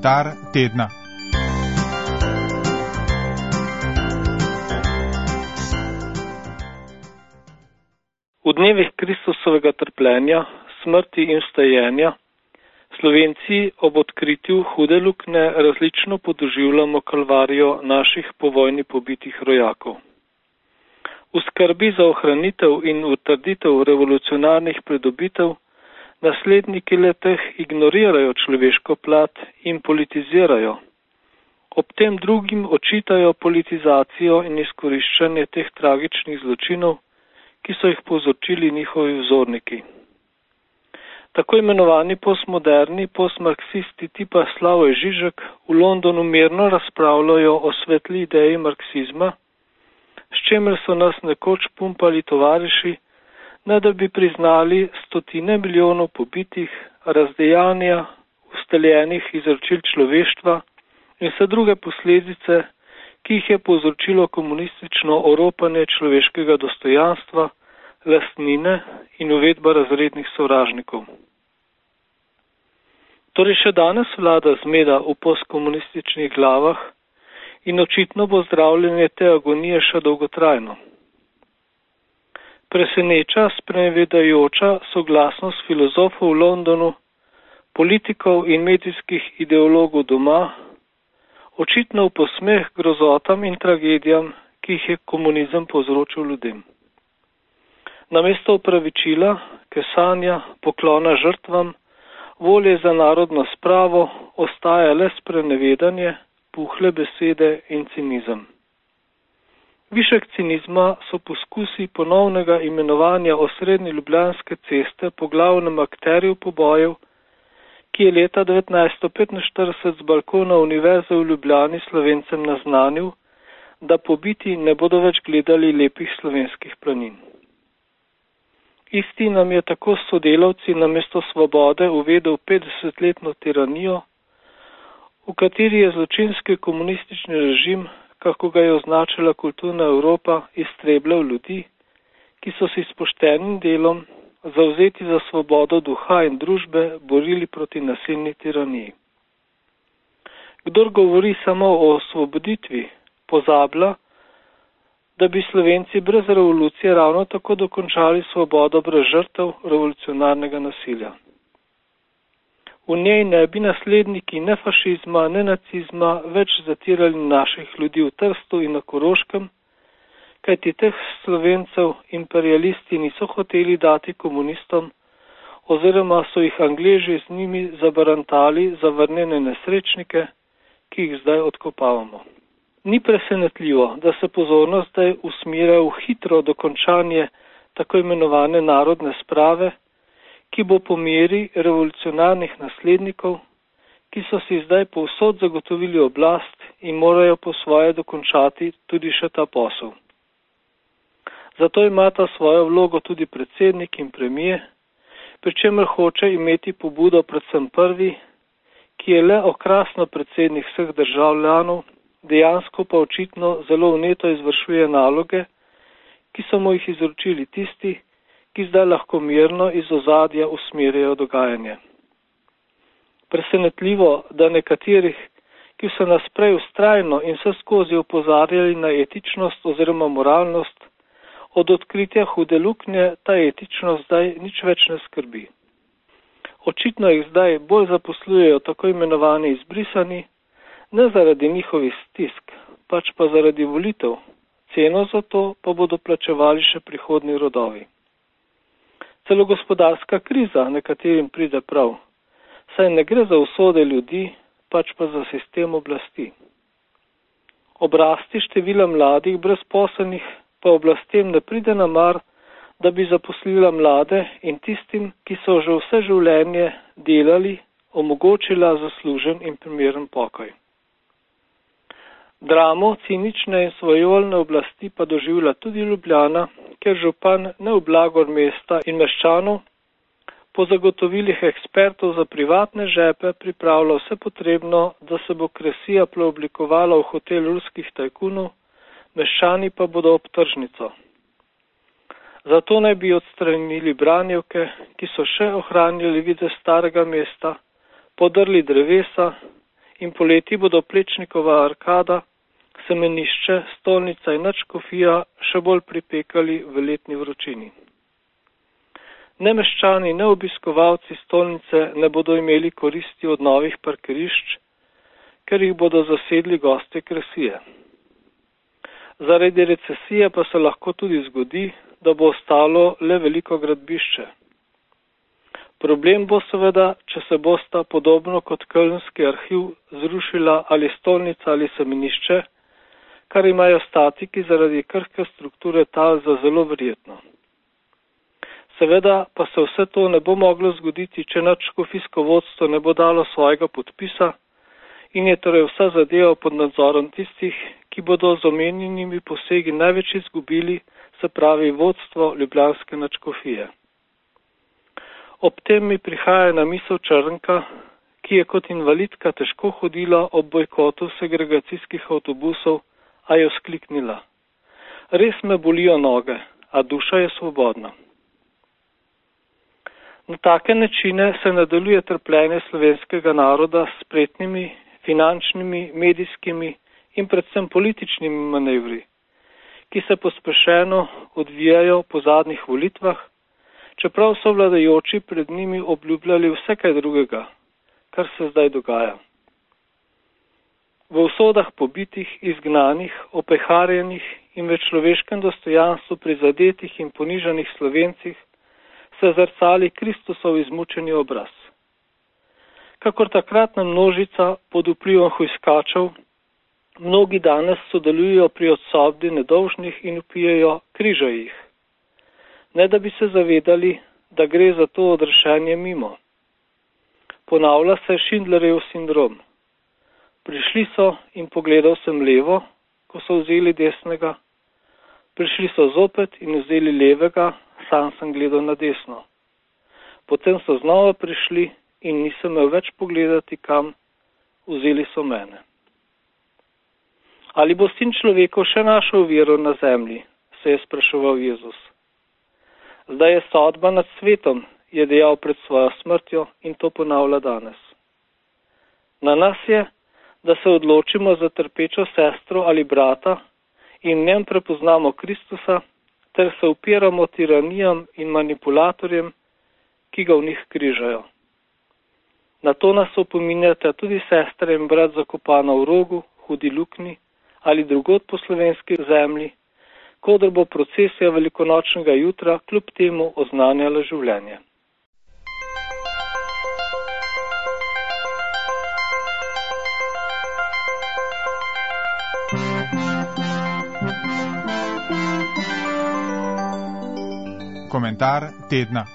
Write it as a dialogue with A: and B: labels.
A: Komentar tedna.
B: V dnevih Kristusovega trpljenja, smrti in vstajenja Slovenci ob odkritju hude luknje različno podoživljamo kalvarijo naših po vojni pobitih rojakov. V skrbi za ohranitev in utrditev revolucionarnih pridobitev nasledniki le-teh ignorirajo človeško plat in politizirajo. Ob tem drugim očitajo politizacijo in izkoriščanje teh tragičnih zločinov, ki so jih povzročili njihovi vzorniki. Tako imenovani postmoderni, postmarksisti tipa Slavoj Žižek v Londonu mirno razpravljajo o svetli ideji marksizma, s čemer so nas nekoč pumpali tovariši, ne da bi priznali stotine milijonov pobitih, razdejanja, ustaljenih izročil človeštva in vse druge posledice, ki jih je povzročilo komunistično oropanje človeškega dostojanstva, lastnine in uvedba razrednih sovražnikov. Torej še danes vlada zmeda v postkomunističnih glavah in očitno bo zdravljenje te agonije še dolgotrajno. Preseneča, sprenevedajoča soglasnost filozofov v Londonu, politikov in medijskih ideologov doma, očitno v posmeh grozotam in tragedijam, ki jih je komunizem povzročil ljudem. Namesto opravičila, kesanja, poklona žrtvam, volje za narodno spravo, ostaja le sprenevedanje, puhle besede in cinizem. Višek cinizma so poskusi ponovnega imenovanja osrednje Ljubljanske ceste po glavnem akterju pobojev, ki je leta 1945 z balkona Univerze v Ljubljani Slovencem naznanil, da pobiti ne bodo več gledali lepih slovenskih planin. Isti nam je tako s sodelavci namesto svobode uvedel 50-letno tiranijo, v kateri je zločinski komunistični režim, kako ga je označila kulturna Evropa, iztrebljal ljudi, ki so si s poštenim delom, zavzeti za svobodo duha in družbe, borili proti nasilni tiraniji. Kdor govori samo o osvoboditvi, pozablja, da bi Slovenci brez revolucije ravno tako dokončali svobodo brez žrtev revolucionarnega nasilja. V njej ne bi nasledniki ne fašizma, ne nacizma več zatirali naših ljudi v Trstu in na Koroškem, kajti teh Slovencev imperialisti niso hoteli dati komunistom, oziroma so jih Angleži z njimi zabarantali za vrnjene nesrečnike, ki jih zdaj odkopavamo. Ni presenetljivo, da se pozornost zdaj usmerja v hitro dokončanje tako imenovane narodne sprave, ki bo po meri revolucionarnih naslednikov, ki so si zdaj povsod zagotovili oblast in morajo po svoje dokončati tudi še ta posel. Zato imata svojo vlogo tudi predsednik in premijer, pri čemer hoče imeti pobudo predvsem prvi, ki je le okrasno predsednik vseh državljanov, dejansko pa očitno zelo vneto izvršuje naloge, ki so mu jih izročili tisti, ki zdaj lahko mirno iz ozadja usmerjajo dogajanje. Presenetljivo, da nekaterih, ki so nas prej vztrajno in vse skozi opozarjali na etičnost oziroma moralnost, od odkritja hude luknje ta etičnost zdaj nič več ne skrbi. Očitno jih zdaj bolj zaposlujejo tako imenovani izbrisani, ne zaradi njihovih stisk, pač pa zaradi volitev, ceno za to pa bodo plačevali še prihodnji rodovi. Celo gospodarska kriza nekaterim pride prav, saj ne gre za usode ljudi, pač pa za sistem oblasti. Obrasti števila mladih brezposelnih pa oblastem ne pride na mar, da bi zaposlila mlade in tistim, ki so že vse življenje delali, omogočila zaslužen in primeren pokoj. Dramo cinične in svojevoljne oblasti pa doživlja tudi Ljubljana, ker župan ne v blagor mesta in meščanov po zagotovilih ekspertov za privatne žepe pripravlja vse potrebno, da se bo kresija preoblikovala v hotel ruskih tajkunov, meščani pa bodo ob tržnico. Zato naj bi odstranili branjevke, ki so še ohranjali videz starega mesta, podrli drevesa in poleti bodo Plečnikova arkada, semenišče, stolnica in nadškofija še bolj pripekali v letni vročini. Ne meščani, ne obiskovalci stolnice ne bodo imeli koristi od novih parkirišč, ker jih bodo zasedli gostje Kresije. Zaradi recesije pa se lahko tudi zgodi, da bo ostalo le veliko gradbišče. Problem bo seveda, če se bosta podobno kot Kölnski arhiv zrušila ali stolnica ali semenišče, kar imajo statiki zaradi krhke strukture tal za zelo verjetno. Seveda pa se vse to ne bo moglo zgoditi, če nadškofijsko vodstvo ne bo dalo svojega podpisa in je torej vsa zadeva pod nadzorom tistih, ki bodo z omenjenimi posegi največ izgubili, se pravi vodstvo ljubljanske nadškofije. Ob tem mi prihaja na misel Črnka, ki je kot invalidka težko hodila ob bojkotu segregacijskih avtobusov, a je vzkliknila: "Res me bolijo noge, a duša je svobodna." Na take načine se nadaljuje trpljenje slovenskega naroda s spretnimi, finančnimi, medijskimi in predvsem političnimi manevri, ki se pospešeno odvijajo po zadnjih volitvah, čeprav so vladajoči pred njimi obljubljali vse kaj drugega, kar se zdaj dogaja. V usodah pobitih, izgnanih, opeharjenih in v človeškem dostojanstvu prizadetih in ponižanih Slovencih se zrcali Kristusov izmučeni obraz. Kakor takratna množica pod vplivom hujskačev, mnogi danes sodelujo pri odsodbi nedolžnih in vpijejo: "Križaj jih." Ne da bi se zavedali, da gre za to odrešenje mimo. Ponavlja se Schindlerjev sindrom. Prišli so in pogledal sem levo, ko so vzeli desnega. Prišli so zopet in vzeli levega, sam sem gledal na desno. Potem so znova prišli in nisem imel več pogledati kam, vzeli so mene. Ali bo sin človekov še našel vero na zemlji, se je spraševal Jezus. Zdaj je sodba nad svetom, je dejal pred svojo smrtjo in to ponavlja danes. Na nas je, da se odločimo za trpečo sestro ali brata in v njem prepoznamo Kristusa, ter se upiramo tiranijam in manipulatorjem, ki ga v njih križajo. Na to nas opominjata tudi sestre in brat zakopana v Rogu, Hudi Luknji ali drugod po slovenski zemlji, kodr bo procesija velikonočnega jutra kljub temu oznanjala življenje.
A: Komentar tedna.